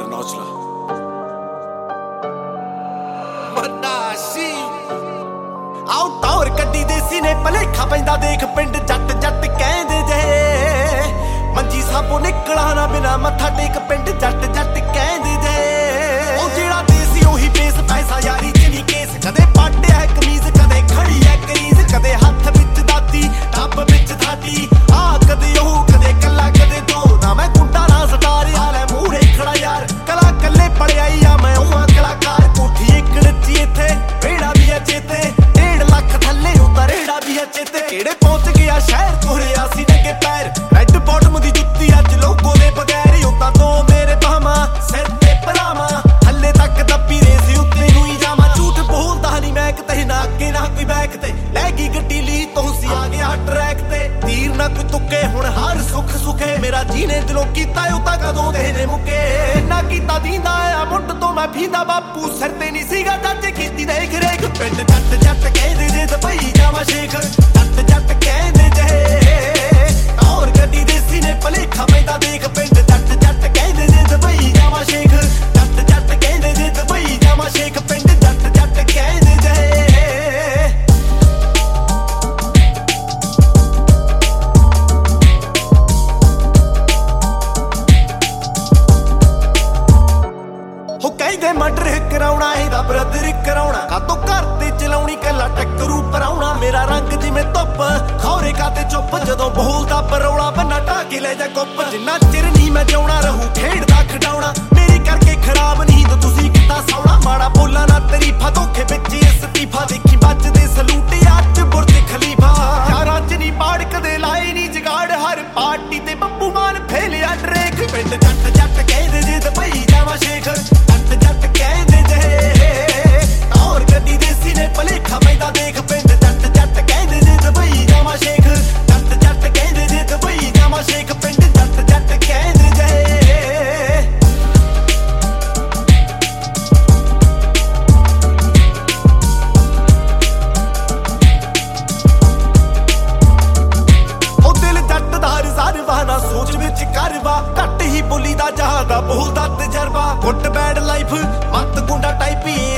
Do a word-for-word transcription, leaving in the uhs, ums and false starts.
ਕਰ ਨੌਚਲਾ ਮਨਾਸੀ ਆਉ ਟੌਰ ਕੱਢੀ ਦੇਸੀ ਨੇ ਭਲੇਖਾ ਪੈਂਦਾ ਦੇਖ ਪਿੰਡ ਜੱਟ ਜੱਟ ਕਹਿੰਦੇ ਜੇ ਮੰਜੀ ਸਾਬੋ ਨਿਕਲਾ ਨਾ ਬਿਨਾ ਮੱਥਾ ਟੇਕ ਪਿੰਡ ਜੱਟ ਜੱਟ ਕਹਿੰਦੇ ਜੇ ਉਹ ਜਿਹੜਾ ਦੇਸੀ ਉਹੀ ਬੇਸ ਪੈਸਾ ਯਾਰੀ ਚ ਨਹੀਂ ਕੇਸ ਕਦੇ ਪਾਟਿਆ ਕਮੀਜ਼ ਕਦੇ ਖੜੀ ਐ ਕਰੀਜ਼ ਕਦੇ ਹੱਥ ਵਿੱਚ ਦਾਤੀ ਟੱਬ ਵਿੱਚ ਥਾਡੀ ਆ ਕਦੇ ਉਹ ਕਦੇ ਕੱਲਾ ਕਦੇ ਦੋ ਨਾ ਮੈਂ ਗੁੰਡਾ ਨਾ ਸਟਾਰ ਹਾਲੇ ਮੂਹਰੇ ਖੜਾ ਯਾਰ ਕਲਾ ਕੱਲੇ ਪੜਿਆਈ ਆ ਮੈਂ ਉਹ ਕਲਾਕਾਰ ਕੋਠੀ ਇੱਕ ਨੱਚੀ ਇੱਥੇ ਵੇੜਾ ਵੀ ਐ ਚੇਤੇ ਡੇਢ ਲੱਖ ਥੱਲੇ ਉਤਾਰ ਰੇੜਾ ਵੀ ਐ ਚੇਤੇ ਕਿਹੜੇ ਪਹੁੰਚ ਗਿਆ ਸ਼ਹਿਰ ਤੋਰਿਆ ਸੀ ਨੰਗੇ ਪੈਰ ਰੈੱਡ ਬਾਟਮ ਦੀ ਜੁੱਤੀ ਅੱਜ ਲੋਗੋ ਦੇ ਬਗੈਰ ਉਤਾਂ ਤੋਂ ਮੇਰੇ ਬਾਹਾਂ ਸਿਰ ਤੇ ਪਰਾਵਾਂ ਹੱਲੇ ਤੱਕ ਦੱਬੀ ਰੇਸ ਉੱਤੇ ਨੂੰ ਹੀ ਜਾਵਾਂ ਝੂਠ ਬੋਲਦਾ ਨਹੀਂ ਮੈਂ ਕਿਤੇ ਨਾ ਅੱਗੇ ਨਾ ਕੋਈ ਬੈਕ ਤੇ ਲੈ ਗਈ ਗੱਡੀ ਲਈ ਤੁਸੀਂ ਆ ਗਿਆ ਟਰੈਕ ਤੇ ਤੀਰ ਨਾ ਕੋਈ ਤੁੱਕੇ ਹੁਣ ਹਰ ਸੁੱਖ ਸੁਖੇ ਮੇਰਾ ਜੀਨੇ ਦਿਲੋਂ ਕੀਤਾ ਉਹ ਤਾਂ ਕਦੋਂ ਦੇ ਨੇ ਮੁੱਕੇ ਨਾ ਕੀਤਾ ਦੀਂਦਾ ਆ ਮੁੱਢ ਤੋਂ ਮੈਂ ਫੀਂਦਾ ਬਾਪੂ ਸਿਰ ਤੇ ਨਹੀਂ ਸੀਗਾ ਜੱਜ ਕੀਤੀ ਦੇਖ ਰੇਖ ਪਿੰਡ ਜੱਟ ਜੱਟ ਕਹਿੰਦੇ ਜੇ ਦੁਬਈ ਜਾਵਾਂ ਸ਼ੇਖ ਜੱਟ ਜੱਟ ਕਹਿੰਦੇ ਜੇ ਔਰ ਗੱਡੀ ਦੇਸੀ ਨੇ ਭਲੇਖਾ ਪੈਂਦਾ ਦੇਖ ਪਿੰਡ ਜੱਟ ਜੱਟ ਕਹਿੰਦੇ ਜੇ ਦੁਬਈ ਜਾਵਾਂ ਸ਼ੇਖ ਜੱਟ ਜੱਟ ਕਹਿੰਦੇ ਜੇ ਦੁਬਈ ਜਾਵਾਂ ਸ਼ੇਖ ਪਿੰਡ ਜੱਟ ਜੱਟ ਕਹਿੰਦੇ ਜੇ ਕਹਿੰਦੇ ਮਰਡਰ ਕਰਾਉਣਾ ਇਹਦਾ ਬ੍ਰਦਰ ਕਰਾਉਣਾ ਕਾਤੋਂ ਘਰ ਤੇ ਚਲਾਉਣੀ ਕੱਲਾ ਟੱਕਰੂ ਪਰਾਉਣਾ ਮੇਰਾ ਰੰਗ ਜਿਵੇਂ ਧੁੱਪ ਖੌਰੇ ਕਾਤੇ ਚੁੱਪ ਜਦੋਂ ਬੋਲਦਾ ਪਰੌਲਾ ਬੰਨਾ ਢਾ ਕੇ ਲੈ ਜਾ ਕੁੱਪ ਜਿੰਨਾ ਚਿਰ ਨਹੀਂ ਮੈਂ ਜਿਉਣਾ ਰਹੂ ਖੇਡਦਾ ਖਡਾਉਣਾ ਮੇਰੀ ਕਰਕੇ ਖਰਾਬ ਨਹੀਂ ਤਾਂ ਤੁਸੀਂ ਕਿੱਦਾਂ ਸੌਣਾ ਮਾੜਾ ਬੋਲਾਂ ਨਾ ਤਰੀਫਾ ਧੋਖੇ ਵਿੱਚ ਇਸਤੀਫਾ ਦੇਖੀ ਵੱਜਦੇ ਸਲੂਟ ਅੱਜ ਬੁਰਜ ਖਲੀਫਾ ਯਾਰਾਂ ਚ ਨਹੀਂ ਬਾੜ ਕਦੇ ਲਾਏ ਨਹੀਂ ਜਗਾੜ ਹਰ ਪਾਰਟੀ ਤੇ ਬੱਬੂ ਮਾਨ ਫੇਲਿਆ ਡਰੇਕ ਪਿੰਡ ਜੱਟ ਜੱਟ ਕਹਿੰਦੇ ਜੇ ਦੁਬਈ ਜਾਵਾਂ ਸ਼ੇਖ ਜੱਟ ਜੱਟ ਕਹਿੰਦੇ ਜੇ ਔਰ ਗੱਡੀ ਦੇਸੀ ਨੇ ਭਲੇਖਾ ਪੈਂਦਾ ਦੇਖ ਪਿੰਡ ਜੱਟ ਜੱਟ ਕਹਿੰਦੇ ਜੇ ਦੁਬਈ ਜਾਵਾਂ ਸ਼ੇਖ ਜੱਟ ਜੱਟ ਕਹਿੰਦੇ ਜੇ ਦੁਬਈ ਜਾਵਾਂ ਸ਼ੇਖ ਪਿੰਡ ਜੱਟ ਜੱਟ ਕਹਿੰਦੇ ਜੇ ਉਹ ਦਿਲ ਜੱਟ ਦਾ ਰਿਜ਼ਰਵਾ ਨਾ ਸੋਚ ਵਿੱਚ ਕਰਵਾ ਘੱਟ ਹੀ ਬੋਲੀ ਦਾ ਜਹਾਂ ਦਾ ਬੋਲਦਾ ਤਜਰਬਾ ਗੁੱਟ ਬੈਡ ਲਾਈਫ ਮੱਤ ਗੁੰਡਾ ਟਾਈਪ ਹੀ